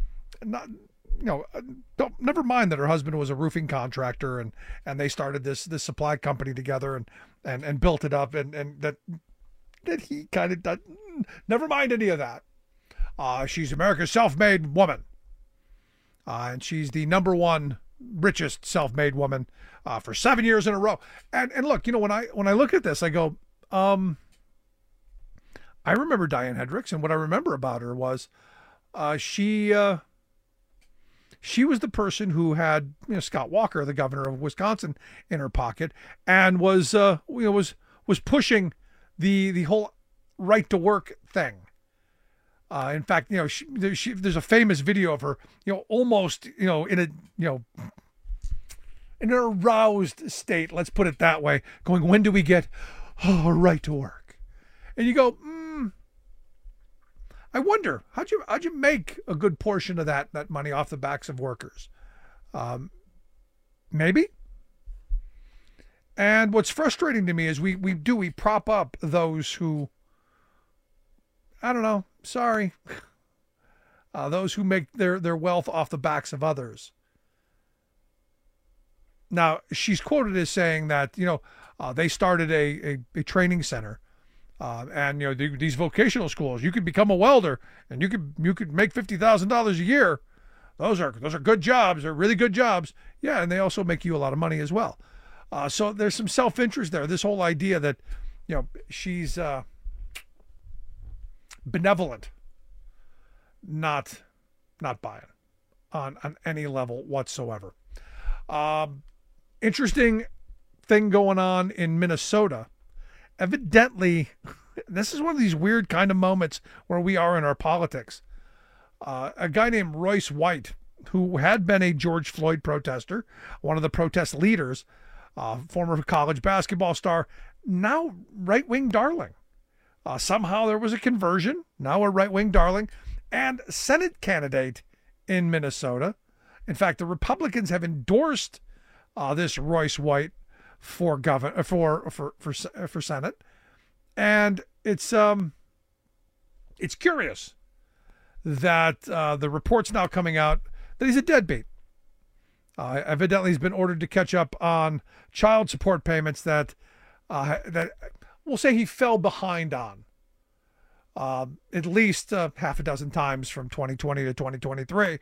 Never mind that her husband was a roofing contractor and they started this supply company together and built it up and that he kind of does. Never mind any of that. She's America's self-made woman. And she's the number one richest self-made woman for 7 years in a row. And look, when I look at this, I go, I remember Diane Hendricks, and what I remember about her was she was the person who had Scott Walker, the governor of Wisconsin, in her pocket, and was pushing the whole right to work thing. In fact, there's a famous video of her, almost in an aroused state, let's put it that way, going, "When do we get a right to work?" And you go, I wonder, how'd you make a good portion of that money off the backs of workers? Maybe. And what's frustrating to me is we prop up those who, I don't know, sorry, those who make their wealth off the backs of others. Now, she's quoted as saying that, they started a training center. And these vocational schools, you could become a welder and you could make $50,000 a year. Those are good jobs. They're really good jobs. Yeah, and they also make you a lot of money as well. So there's some self-interest there. This whole idea that she's benevolent, not buying on any level whatsoever. Interesting thing going on in Minnesota. Evidently, this is one of these weird kind of moments where we are in our politics. A guy named Royce White, who had been a George Floyd protester, one of the protest leaders, former college basketball star, now right-wing darling. Somehow there was a conversion, now a right-wing darling, and Senate candidate in Minnesota. In fact, the Republicans have endorsed this Royce White for governor, for Senate, and it's curious that the report's now coming out that he's a deadbeat. Evidently, he's been ordered to catch up on child support payments that we'll say he fell behind on at least half a dozen times from 2020 to 2023.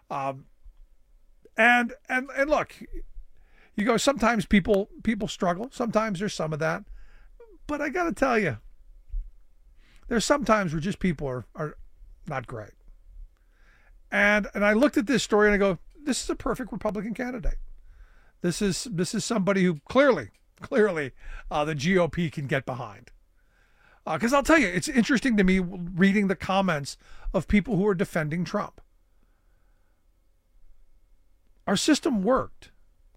And look, you go, sometimes people struggle. Sometimes there's some of that. But I got to tell you, there's sometimes where just people are not great. And I looked at this story and I go, this is a perfect Republican candidate. This is somebody who clearly the GOP can get behind. Because I'll tell you, it's interesting to me reading the comments of people who are defending Trump. Our system worked.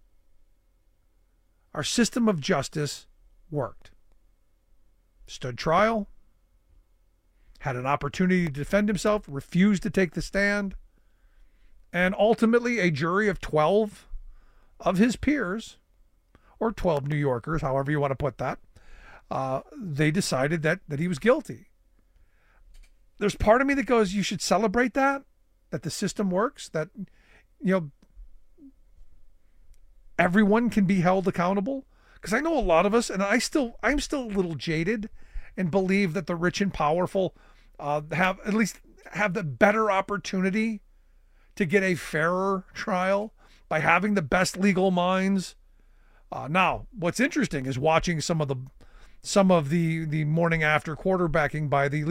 Our system of justice worked. Stood trial, had an opportunity to defend himself, refused to take the stand, and ultimately a jury of 12 of his peers, or 12 New Yorkers, however you want to put that, they decided that he was guilty. There's part of me that goes, you should celebrate that the system works, that, everyone can be held accountable. Because I know a lot of us, and I'm still a little jaded and believe that the rich and powerful have the better opportunity to get a fairer trial by having the best legal minds. Now, what's interesting is watching some of the morning after quarterbacking by the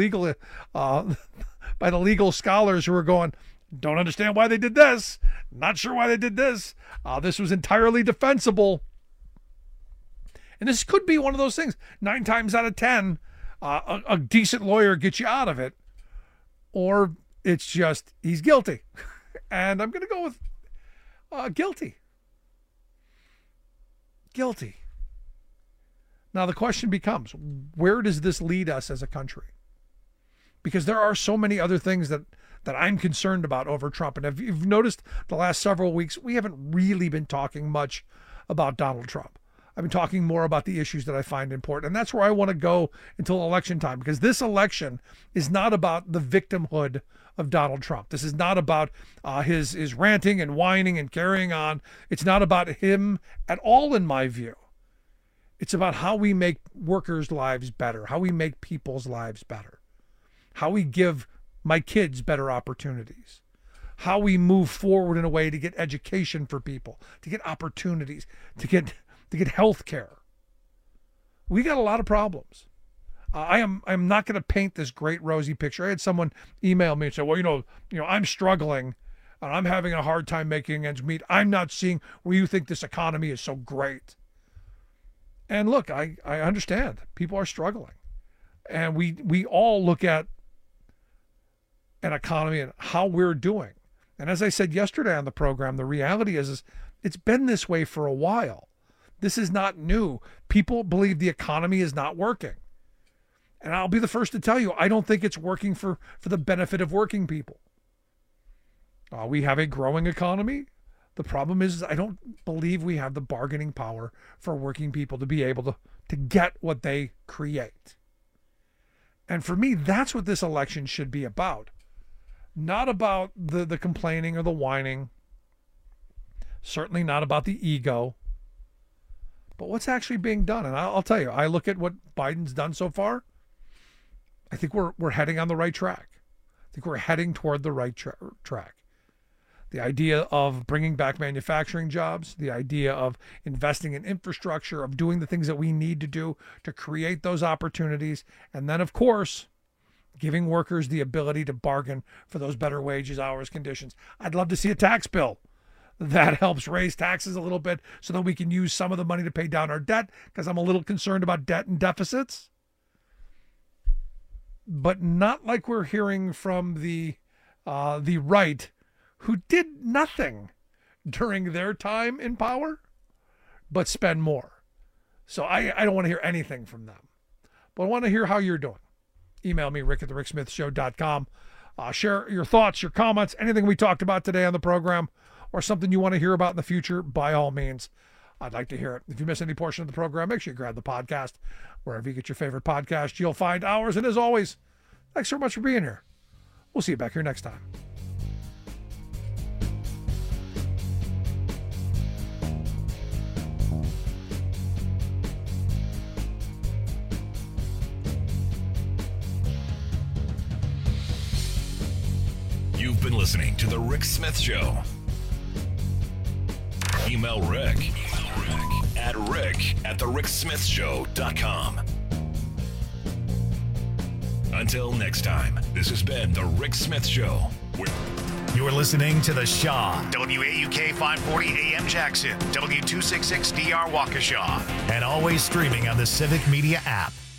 legal scholars who are going, don't understand why they did this, not sure why they did this. This was entirely defensible. And this could be one of those things. 9 times out of 10, a decent lawyer gets you out of it, or it's just he's guilty. And I'm going to go with guilty. Guilty. Now the question becomes, where does this lead us as a country? Because there are so many other things that I'm concerned about over Trump. And if you've noticed the last several weeks, we haven't really been talking much about Donald Trump. I've been talking more about the issues that I find important. And that's where I want to go until election time, because this election is not about the victimhood of Donald Trump. This is not about his ranting and whining and carrying on. It's not about him at all, in my view. It's about how we make workers' lives better, how we make people's lives better, how we give my kids better opportunities, how we move forward in a way to get education for people, to get opportunities, to get health care. We got a lot of problems. I'm not going to paint this great rosy picture. I had someone email me and say, well, I'm struggling and I'm having a hard time making ends meet. I'm not seeing where you think this economy is so great. And look, I understand people are struggling, and we all look at an economy and how we're doing. And as I said yesterday on the program, the reality is it's been this way for a while. This is not new. People believe the economy is not working. And I'll be the first to tell you, I don't think it's working for the benefit of working people. We have a growing economy. The problem is I don't believe we have the bargaining power for working people to be able to get what they create. And for me, that's what this election should be about. Not about the complaining or the whining. Certainly not about the ego. But what's actually being done? And I'll tell you, I look at what Biden's done so far. I think we're heading on the right track. I think we're heading toward the right track. The idea of bringing back manufacturing jobs, the idea of investing in infrastructure, of doing the things that we need to do to create those opportunities. And then, of course, giving workers the ability to bargain for those better wages, hours, conditions. I'd love to see a tax bill that helps raise taxes a little bit so that we can use some of the money to pay down our debt, because I'm a little concerned about debt and deficits. But not like we're hearing from the right, who did nothing during their time in power, but spend more. So I don't want to hear anything from them. But I want to hear how you're doing. Email me, rick@thericksmithshow.com. Share your thoughts, your comments, anything we talked about today on the program, or something you want to hear about in the future, by all means. I'd like to hear it. If you miss any portion of the program, make sure you grab the podcast. Wherever you get your favorite podcast, you'll find ours. And as always, thanks so much for being here. We'll see you back here next time. You've been listening to The Rick Smith Show. Email Rick at rick@thericksmithshow.com. Until next time, this has been The Rick Smith Show. You're listening to The Shaw, WAUK 540 AM Jackson, W266DR Waukesha, and always streaming on the Civic Media app.